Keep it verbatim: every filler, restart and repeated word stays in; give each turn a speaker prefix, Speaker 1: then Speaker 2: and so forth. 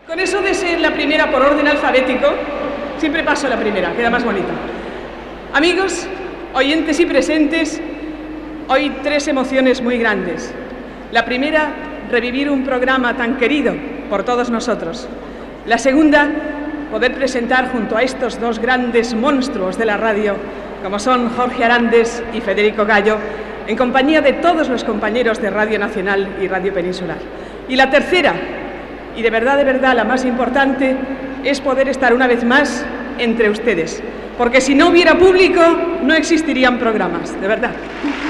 Speaker 1: Con eso de ser la primera por orden alfabético, siempre paso la primera, queda más bonita. Amigos, oyentes y presentes, hoy tres emociones muy grandes. La primera, revivir un programa tan querido por todos nosotros. La segunda, poder presentar junto a estos dos grandes monstruos de la radio, como son Jorge Arandes y Federico Gallo, en compañía de todos los compañeros de Radio Nacional y Radio Peninsular. Y la tercera, y de verdad, de verdad, la más importante, es poder estar una vez más entre ustedes. Porque si no hubiera público, no existirían programas, de verdad.